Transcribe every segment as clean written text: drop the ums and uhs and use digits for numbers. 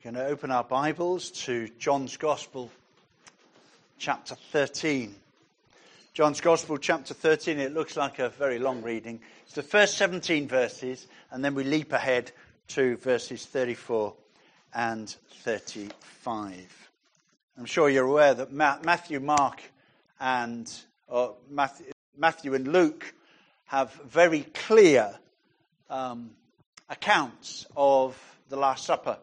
We're going to open our Bibles to John's Gospel, chapter 13. John's Gospel, chapter 13, it looks like a very long reading. It's the first 17 verses, and then we leap ahead to verses 34 and 35. I'm sure you're aware that Matthew, Mark, and Matthew and Luke have very clear accounts of the Last Supper.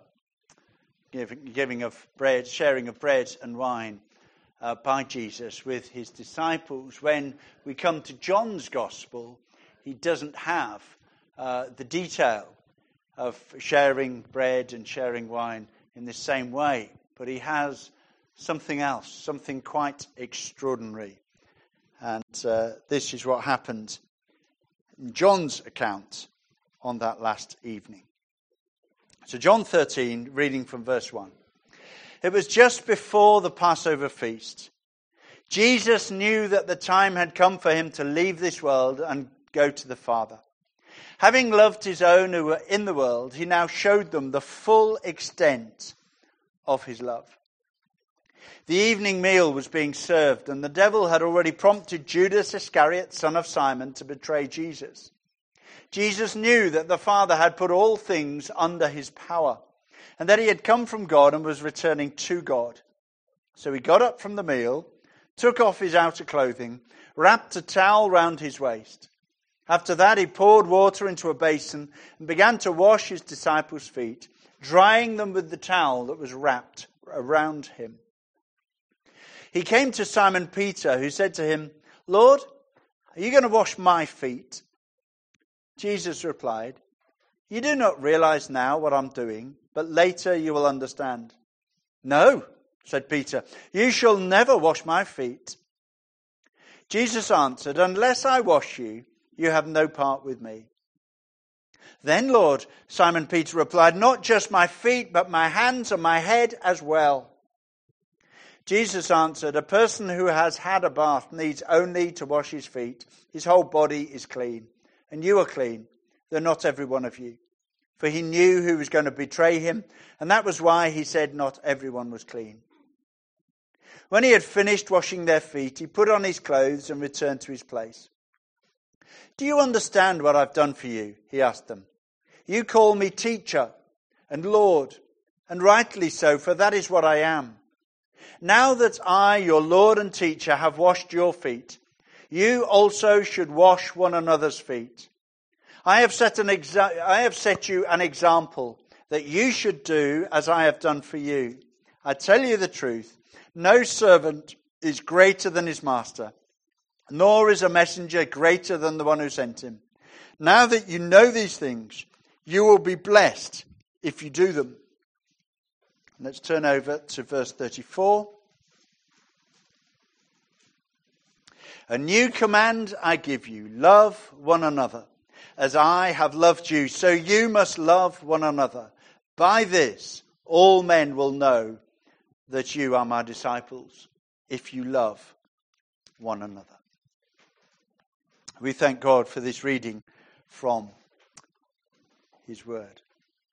Giving of bread, sharing of bread and wine by Jesus with his disciples. When we come to John's Gospel, he doesn't have the detail of sharing bread and sharing wine in the same way, but he has something else, something quite extraordinary. And this is what happened in John's account on that last evening. So John 13, reading from verse 1. It was just before the Passover feast. Jesus knew that the time had come for him to leave this world and go to the Father. Having loved his own who were in the world, he now showed them the full extent of his love. The evening meal was being served, and the devil had already prompted Judas Iscariot, son of Simon, to betray Jesus. Jesus knew that the Father had put all things under his power, and that he had come from God and was returning to God. So he got up from the meal, took off his outer clothing, wrapped a towel round his waist. After that he poured water into a basin and began to wash his disciples' feet, drying them with the towel that was wrapped around him. He came to Simon Peter, who said to him, "Lord, are you going to wash my feet?" Jesus replied, "You do not realize now what I'm doing, but later you will understand." "No," said Peter, "you shall never wash my feet." Jesus answered, "Unless I wash you, you have no part with me." "Then, Lord," Simon Peter replied, "not just my feet, but my hands and my head as well." Jesus answered, "A person who has had a bath needs only to wash his feet. His whole body is clean. And you are clean, though not every one of you." For he knew who was going to betray him, and that was why he said not everyone was clean. When he had finished washing their feet, he put on his clothes and returned to his place. "Do you understand what I've done for you?" he asked them. "You call me teacher and Lord, and rightly so, for that is what I am. Now that I, your Lord and teacher, have washed your feet, you also should wash one another's feet. I have set you an example that you should do as I have done for you. I tell you the truth, no servant is greater than his master, nor is a messenger greater than the one who sent him. Now that you know these things, you will be blessed if you do them." Let's turn over to verse 34. "A new command I give you, love one another. As I have loved you, so you must love one another. By this, all men will know that you are my disciples, if you love one another." We thank God for this reading from his word.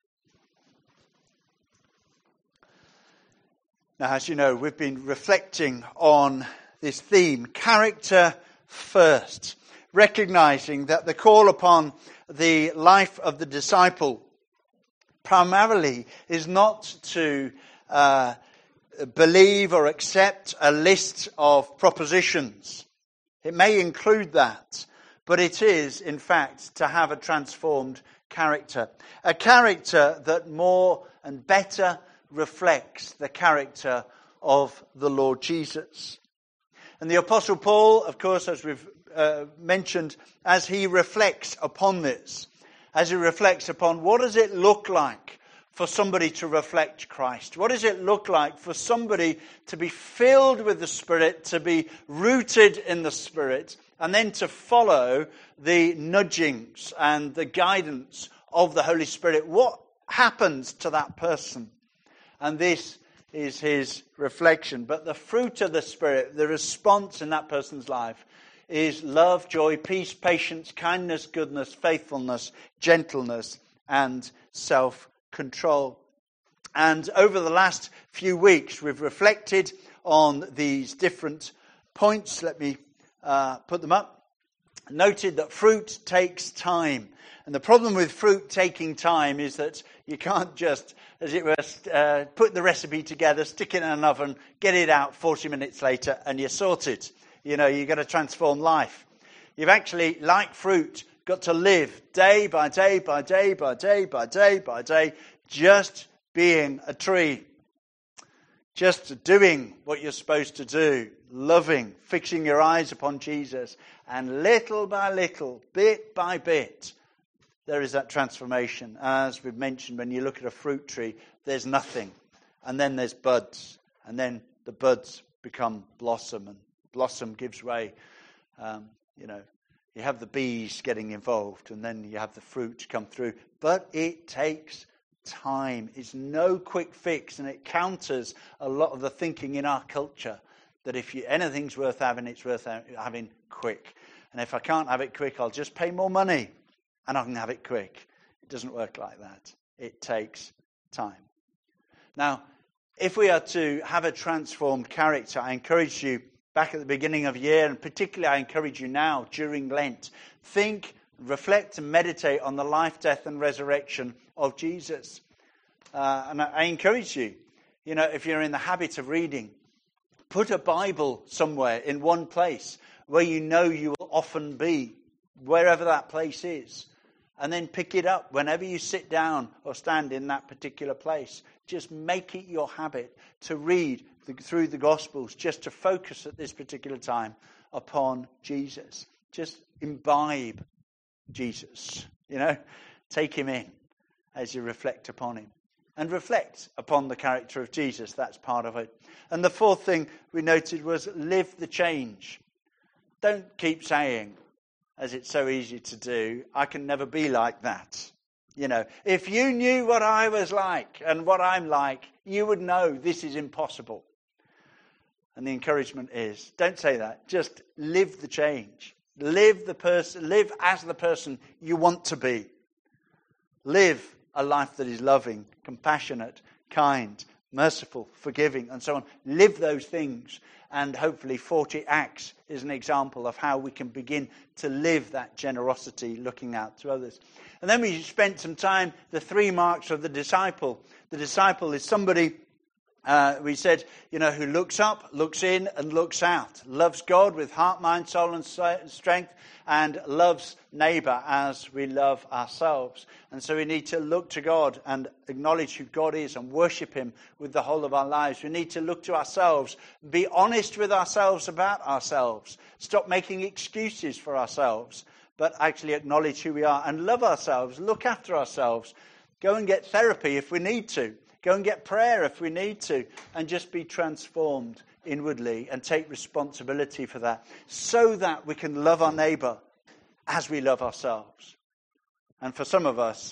Now, as you know, we've been reflecting on this theme, character first, recognizing that the call upon the life of the disciple primarily is not to believe or accept a list of propositions. It may include that, but it is, in fact, to have a transformed character, a character that more and better reflects the character of the Lord Jesus. And the Apostle Paul, of course, as we've mentioned, as he reflects upon this, as he reflects upon what does it look like for somebody to reflect Christ? What does it look like for somebody to be filled with the Spirit, to be rooted in the Spirit, and then to follow the nudgings and the guidance of the Holy Spirit? What happens to that person? And this is his reflection. But the fruit of the Spirit, the response in that person's life, is love, joy, peace, patience, kindness, goodness, faithfulness, gentleness, and self-control. And over the last few weeks, we've reflected on these different points. Let me put them up. Noted that fruit takes time. And the problem with fruit taking time is that you can't just, as it were, put the recipe together, stick it in an oven, get it out 40 minutes later, and you're sorted. You know, you've got to transform life. You've actually, like fruit, got to live day by day by day by day by day by day, just being a tree. Just doing what you're supposed to do, loving, fixing your eyes upon Jesus, and little by little, bit by bit, there is that transformation. As we've mentioned, when you look at a fruit tree, there's nothing, and then there's buds, and then the buds become blossom, and blossom gives way. You have the bees getting involved, and then you have the fruit come through, but it takes time. It's no quick fix, and it counters a lot of the thinking in our culture that if anything's worth having, it's worth having quick. And if I can't have it quick, I'll just pay more money and I can have it quick. It doesn't work like that. It takes time. Now, if we are to have a transformed character, I encourage you back at the beginning of the year, and particularly I encourage you now during Lent, think, reflect and meditate on the life, death and resurrection of Jesus. And I encourage you, if you're in the habit of reading, put a Bible somewhere in one place where you know you will often be, wherever that place is. And then pick it up whenever you sit down or stand in that particular place. Just make it your habit to read through the Gospels, just to focus at this particular time upon Jesus. Just imbibe Jesus, take him in as you reflect upon him. And reflect upon the character of Jesus, that's part of it. And the fourth thing we noted was live the change. Don't keep saying, as it's so easy to do, I can never be like that. If you knew what I was like and what I'm like, you would know this is impossible. And the encouragement is, don't say that. Just live the change. Live as the person you want to be. Live a life that is loving, compassionate, kind, merciful, forgiving, and so on. Live those things. And hopefully 40 Acts is an example of how we can begin to live that generosity, looking out to others. And then we spent some time, the 3 marks of the disciple. The disciple is somebody, we said, who looks up, looks in, and looks out. Loves God with heart, mind, soul, and strength, and loves neighbour as we love ourselves. And so we need to look to God and acknowledge who God is and worship him with the whole of our lives. We need to look to ourselves, be honest with ourselves about ourselves, stop making excuses for ourselves, but actually acknowledge who we are and love ourselves, look after ourselves, go and get therapy if we need to, go and get prayer if we need to, and just be transformed inwardly and take responsibility for that so that we can love our neighbour as we love ourselves. And for some of us,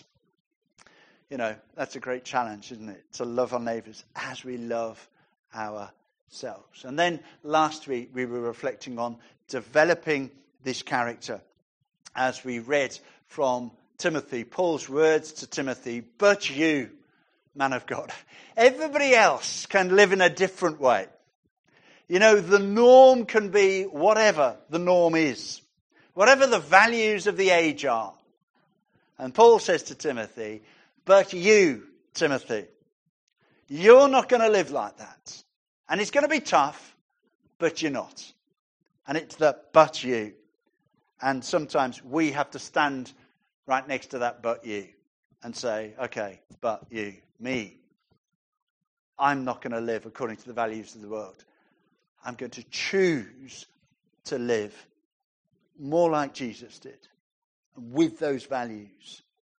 that's a great challenge, isn't it? To love our neighbours as we love ourselves. And then last week we were reflecting on developing this character as we read from Timothy, Paul's words to Timothy, but you, man of God, everybody else can live in a different way. The norm can be whatever the norm is, whatever the values of the age are. And Paul says to Timothy, but you, Timothy, you're not going to live like that. And it's going to be tough, but you're not. And it's the but you. And sometimes we have to stand right next to that but you and say, okay, but you, me. I'm not going to live according to the values of the world. I'm going to choose to live more like Jesus did, with those values.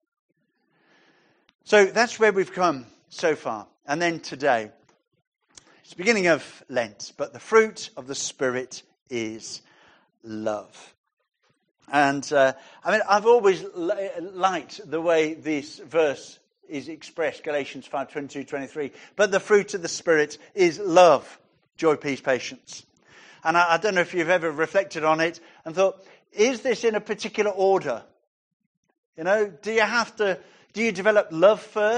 So that's where we've come so far. And then today, it's the beginning of Lent, but the fruit of the Spirit is love. And I've always liked the way this verse is expressed, Galatians 5:22-23. But the fruit of the Spirit is love, joy, peace, patience. And I don't know if you've ever reflected on it and thought, is this in a particular order? Do you develop love first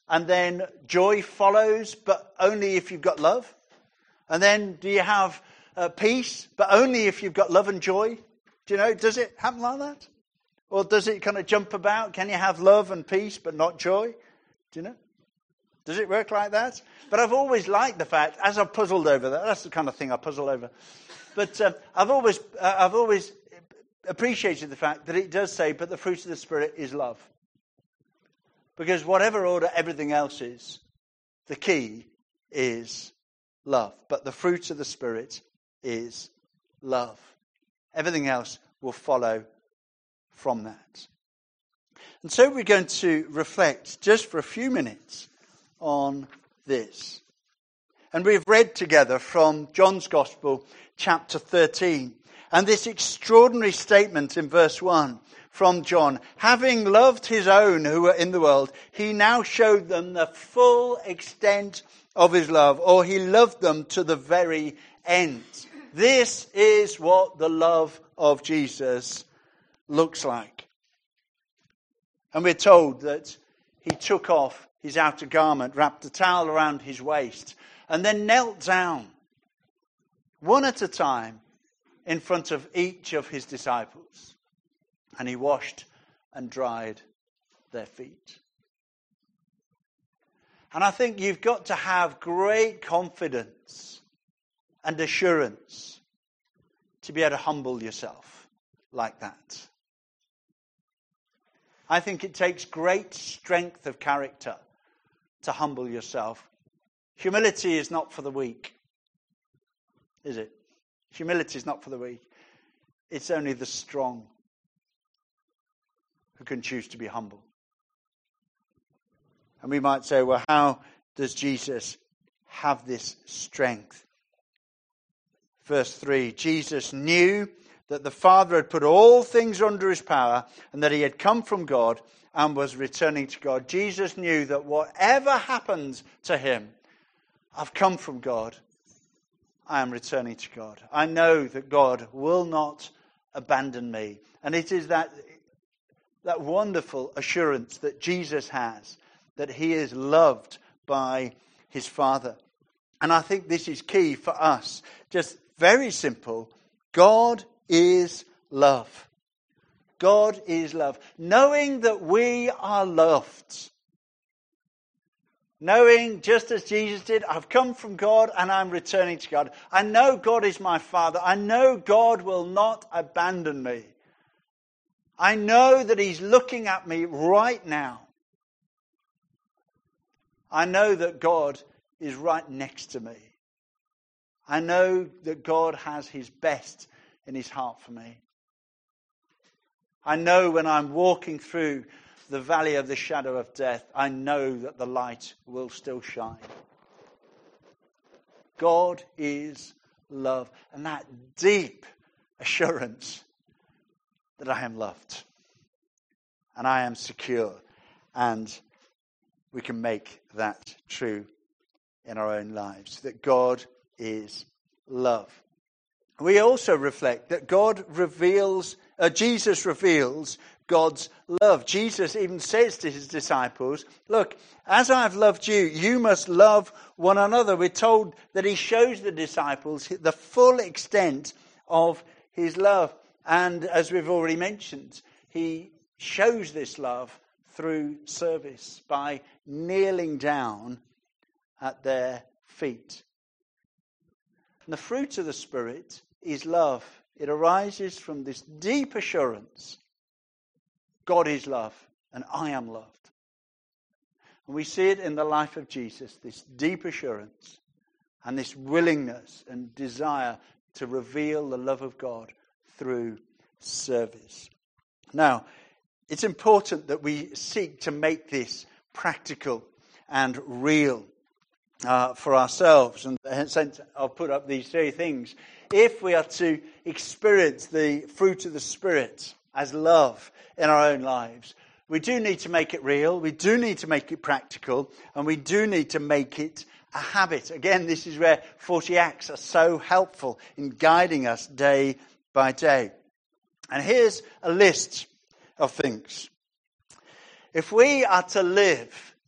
and then joy follows, but only if you've got love? And then do you have peace, but only if you've got love and joy? Do you know, does it happen like that? Or does it kind of jump about? Can you have love and peace, but not joy? Do you know? Does it work like that? But I've always liked the fact, as I've puzzled over that, that's the kind of thing I puzzle over. But I've always appreciated the fact that it does say, but the fruit of the Spirit is love. Because whatever order everything else is, the key is love. But the fruit of the Spirit is love. Everything else will follow from that. And so we're going to reflect just for a few minutes on this. And we've read together from John's Gospel, chapter 13. And this extraordinary statement in verse 1 from John, having loved his own who were in the world, he now showed them the full extent of his love, or he loved them to the very end. This is what the love of Jesus looks like. And we're told that he took off his outer garment, wrapped a towel around his waist, and then knelt down, one at a time, in front of each of his disciples. And he washed and dried their feet. And I think you've got to have great confidence and assurance to be able to humble yourself like that. I think it takes great strength of character to humble yourself. Humility is not for the weak, is it? Humility is not for the weak. It's only the strong who can choose to be humble. And we might say, well, how does Jesus have this strength? Verse 3, Jesus knew that the Father had put all things under his power and that he had come from God and was returning to God. Jesus knew that whatever happened to him, I've come from God. I am returning to God. I know that God will not abandon me. And it is that wonderful assurance that Jesus has, that he is loved by his Father. And I think this is key for us. Just very simple. God is love. God is love. Knowing that we are loved. Knowing, just as Jesus did, I've come from God and I'm returning to God. I know God is my Father. I know God will not abandon me. I know that he's looking at me right now. I know that God is right next to me. I know that God has his best in his heart for me. I know when I'm walking through the valley of the shadow of death, I know that the light will still shine. God is love. And that deep assurance that I am loved. And I am secure. And we can make that true in our own lives. That God is love. We also reflect that Jesus reveals God's love. Jesus even says to his disciples, look, as I've loved you, you must love one another. We're told that he shows the disciples the full extent of his love. And as we've already mentioned, he shows this love through service by kneeling down at their feet. And the fruit of the Spirit is love. It arises from this deep assurance. God is love, and I am loved. And we see it in the life of Jesus, this deep assurance and this willingness and desire to reveal the love of God through service. Now, it's important that we seek to make this practical and real for ourselves. And hence I'll put up these three things. If we are to experience the fruit of the Spirit as love in our own lives, we do need to make it real, we do need to make it practical, and we do need to make it a habit. Again, this is where 40 Acts are so helpful in guiding us day by day. And here's a list of things. If we are to live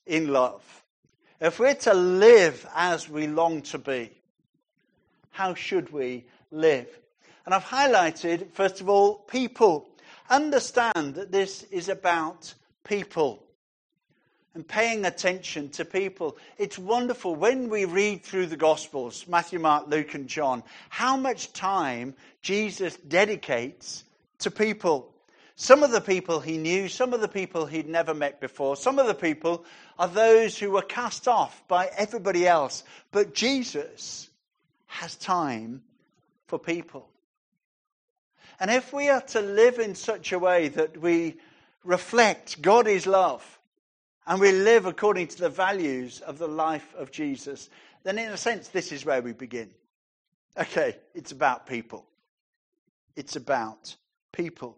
in love, if we're to live as we long to be, how should we live? And I've highlighted, first of all, people. Understand that this is about people and paying attention to people. It's wonderful when we read through the Gospels, Matthew, Mark, Luke and John, how much time Jesus dedicates to people. Some of the people he knew, some of the people he'd never met before, some of the people are those who were cast off by everybody else. But Jesus has time for people. And if we are to live in such a way that we reflect God is love, and we live according to the values of the life of Jesus, then in a sense, this is where we begin. Okay, it's about people. It's about people.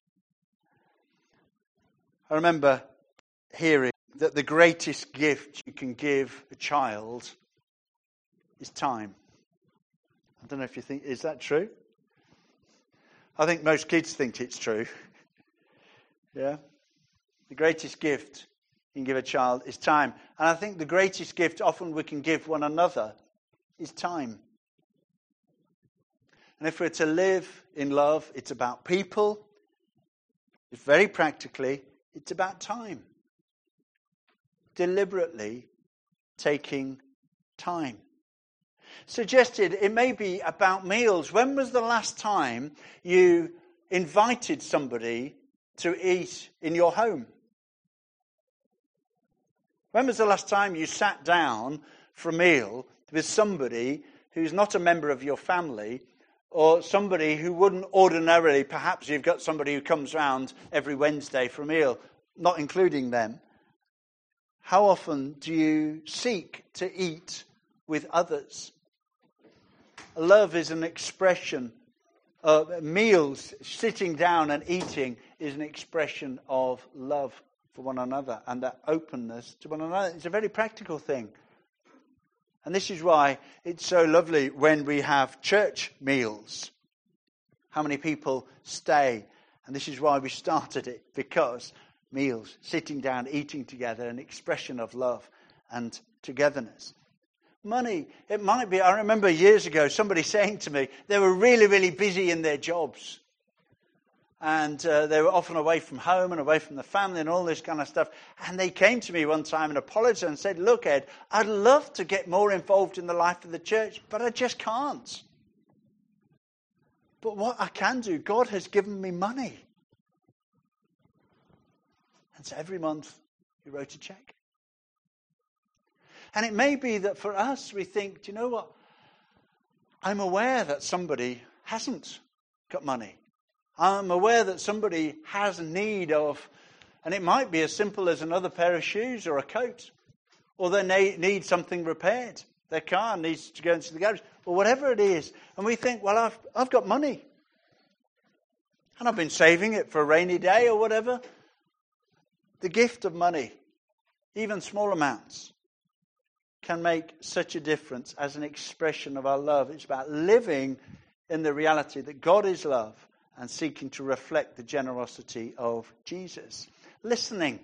I remember hearing that the greatest gift you can give a child is time. I don't know if you think, is that true? I think most kids think it's true. Yeah? The greatest gift you can give a child is time. And I think the greatest gift often we can give one another is time. And if we're to live in love, it's about people. It's very practically, it's about time. Deliberately taking time. Suggested it may be about meals. When was the last time you invited somebody to eat in your home? When was the last time you sat down for a meal with somebody who's not a member of your family, or somebody who wouldn't ordinarily, perhaps you've got somebody who comes round every Wednesday for a meal, not including them. How often do you seek to eat with others? Love is an expression of meals, sitting down and eating is an expression of love for one another and that openness to one another. It's a very practical thing. And this is why it's so lovely when we have church meals. How many people stay? And this is why we started it, because meals, sitting down, eating together, an expression of love and togetherness. Money, it might be, I remember years ago somebody saying to me, they were really, really busy in their jobs. And they were often away from home and away from the family and all this kind of stuff. And they came to me one time and apologized and said, look, Ed, I'd love to get more involved in the life of the church, but I just can't. But what I can do, God has given me money. And so every month he wrote a check. And it may be that for us we think, do you know what? I'm aware that somebody hasn't got money. I'm aware that somebody has need of, and it might be as simple as another pair of shoes or a coat, or they need something repaired. Their car needs to go into the garage, or whatever it is. And we think, well, I've got money. And I've been saving it for a rainy day or whatever. The gift of money, even small amounts, can make such a difference as an expression of our love. It's about living in the reality that God is love and seeking to reflect the generosity of Jesus. Listening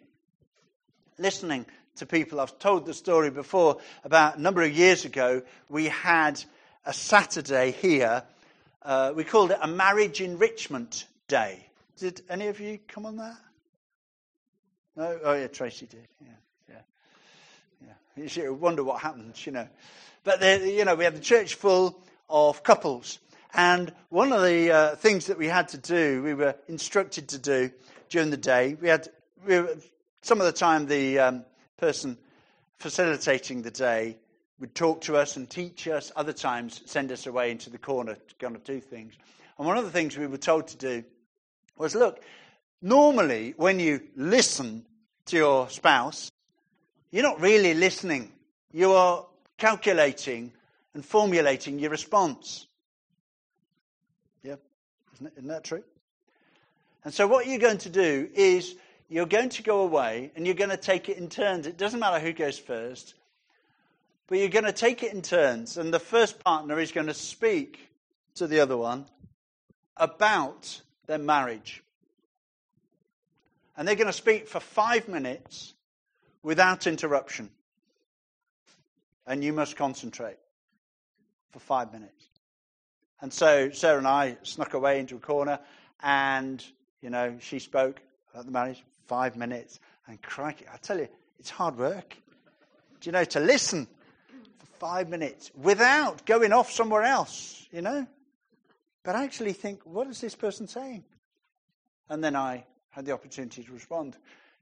to people. I've told the story before about a number of years ago. We had a Saturday here. We called it a marriage enrichment day. Did any of you come on that? No? Oh yeah, Tracy did. Yeah. You should wonder what happens, you know. But we had the church full of couples. And one of the things that we had to do, we were instructed to do during the day, some of the time the person facilitating the day would talk to us and teach us, other times send us away into the corner to kind of do things. And one of the things we were told to do was, look, normally when you listen to your spouse, you're not really listening. You are calculating and formulating your response. Yeah, isn't that true? And so what you're going to do is you're going to go away and you're going to take it in turns. It doesn't matter who goes first, but you're going to take it in turns. And the first partner is going to speak to the other one about their marriage. And they're going to speak for 5 minutes without interruption. And you must concentrate for 5 minutes. And so Sarah and I snuck away into a corner and, she spoke at the marriage 5 minutes. And crikey, I tell you, it's hard work. Do you know, to listen for 5 minutes without going off somewhere else, But actually think, what is this person saying? And then I had the opportunity to respond,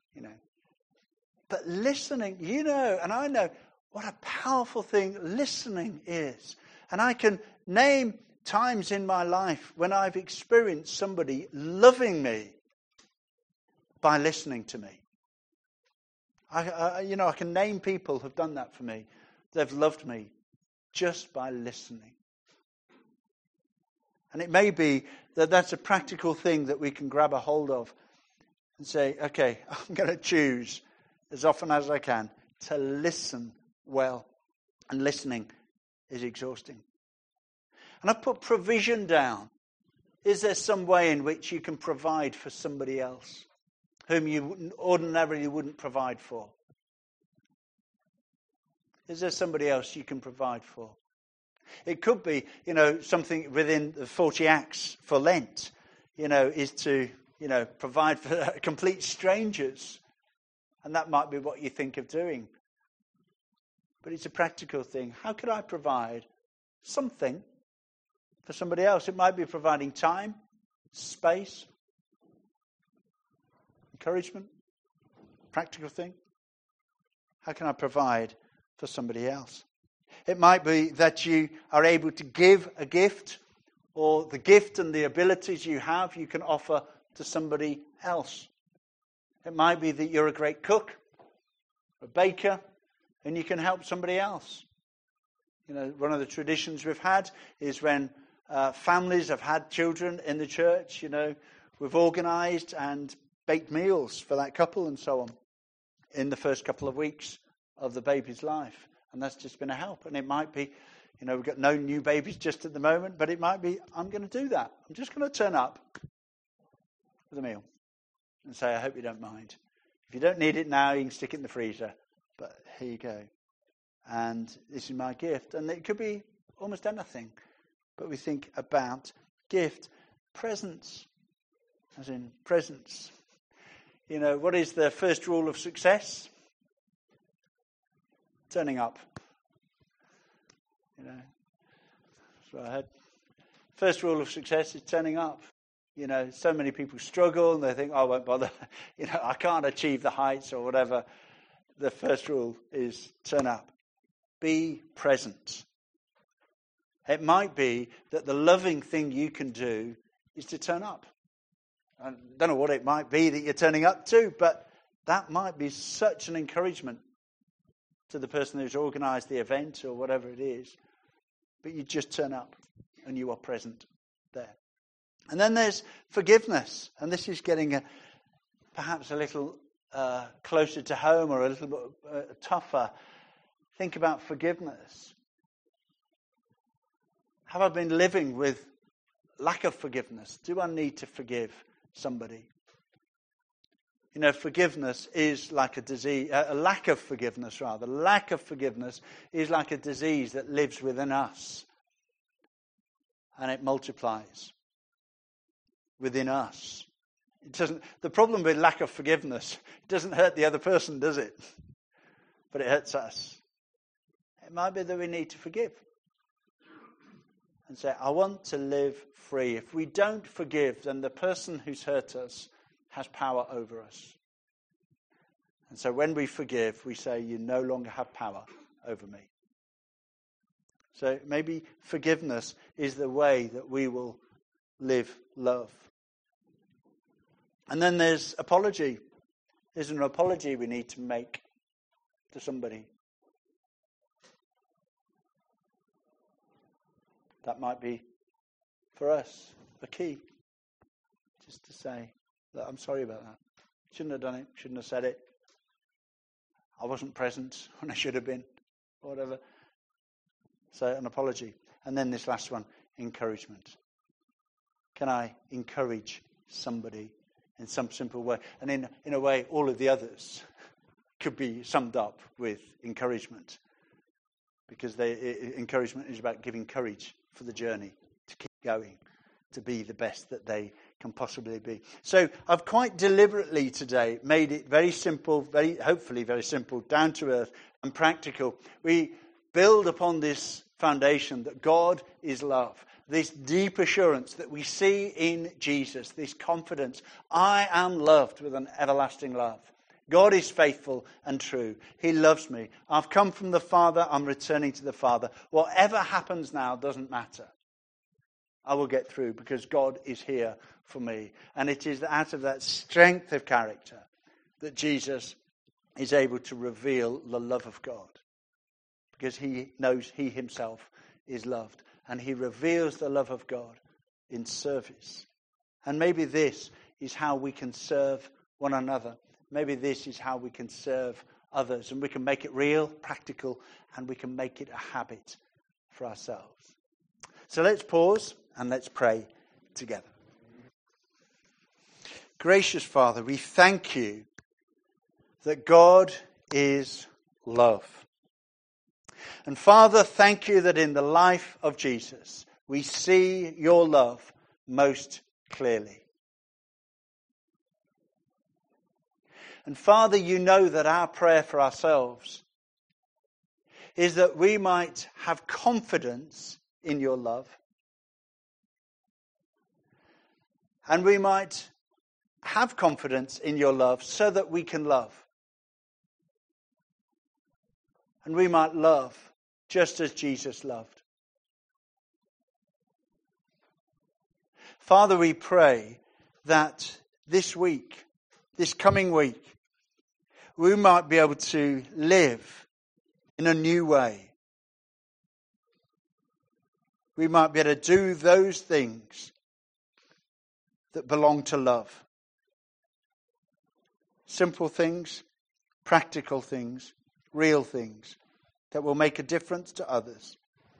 But listening, and I know what a powerful thing listening is. And I can name times in my life when I've experienced somebody loving me by listening to me. I can name people who've done that for me. They've loved me just by listening. And it may be that that's a practical thing that we can grab a hold of and say, okay, I'm going to choose as often as I can to listen well. And listening is exhausting. And I've put provision down. Is there some way in which you can provide for somebody else whom you ordinarily wouldn't provide for? Is there somebody else you can provide for? It could be, something within the 40 acts for Lent, is to, provide for complete strangers. And that might be what you think of doing. But it's a practical thing. How could I provide something for somebody else? It might be providing time, space, encouragement, practical thing. How can I provide for somebody else? It might be that you are able to give a gift, or the gift and the abilities you have, you can offer to somebody else. It might be that you're a great cook, a baker, and you can help somebody else. One of the traditions we've had is when families have had children in the church, we've organised and baked meals for that couple and so on in the first couple of weeks of the baby's life. And that's just been a help. And it might be, we've got no new babies just at the moment, but it might be, I'm going to do that. I'm just going to turn up with a meal and say, I hope you don't mind. If you don't need it now, you can stick it in the freezer. But here you go. And this is my gift. And it could be almost anything. But we think about gift. Presents. As in presents. What is the first rule of success? Turning up. That's what I heard. First rule of success is turning up. So many people struggle and they think, I won't bother. I can't achieve the heights or whatever. The first rule is turn up. Be present. It might be that the loving thing you can do is to turn up. I don't know what it might be that you're turning up to, but that might be such an encouragement to the person who's organised the event or whatever it is. But you just turn up and you are present there. And then there's forgiveness. And this is getting perhaps a little closer to home or a little bit tougher. Think about forgiveness. Have I been living with lack of forgiveness? Do I need to forgive somebody? Forgiveness is like a disease, a lack of forgiveness rather. Lack of forgiveness is like a disease that lives within us. And it multiplies within us. The problem with lack of forgiveness, it doesn't hurt the other person, does it? But it hurts us. It might be that we need to forgive. And say, I want to live free. If we don't forgive, then the person who's hurt us has power over us. And so when we forgive, we say, you no longer have power over me. So maybe forgiveness is the way that we will live love. And then there's apology. There's an apology we need to make to somebody. That might be, for us, a key. Just to say, that I'm sorry about that. Shouldn't have done it. Shouldn't have said it. I wasn't present when I should have been. Or whatever. So an apology. And then this last one, encouragement. Can I encourage somebody in some simple way? And in a way, all of the others could be summed up with encouragement, because encouragement is about giving courage for the journey, to keep going, to be the best that they can possibly be. So I've quite deliberately today made it very simple, hopefully very simple, down to earth and practical. We build upon this foundation that God is love, this deep assurance that we see in Jesus, this confidence. I am loved with an everlasting love. God is faithful and true. He loves me. I've come from the Father. I'm returning to the Father. Whatever happens now doesn't matter. I will get through because God is here for me. And it is out of that strength of character that Jesus is able to reveal the love of God, because he knows he himself is loved. And he reveals the love of God in service. And maybe this is how we can serve one another. Maybe this is how we can serve others. And we can make it real, practical, and we can make it a habit for ourselves. So let's pause and let's pray together. Gracious Father, we thank you that God is love. And Father, thank you that in the life of Jesus, we see your love most clearly. And Father, you know that our prayer for ourselves is that we might have confidence in your love. And we might have confidence in your love so that we can love. And we might love just as Jesus loved. Father, we pray that this week, this coming week, we might be able to live in a new way. We might be able to do those things that belong to love. Simple things, practical things, real things that will make a difference to others.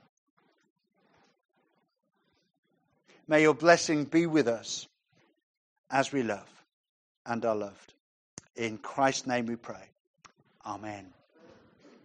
May your blessing be with us as we love and are loved. In Christ's name we pray. Amen.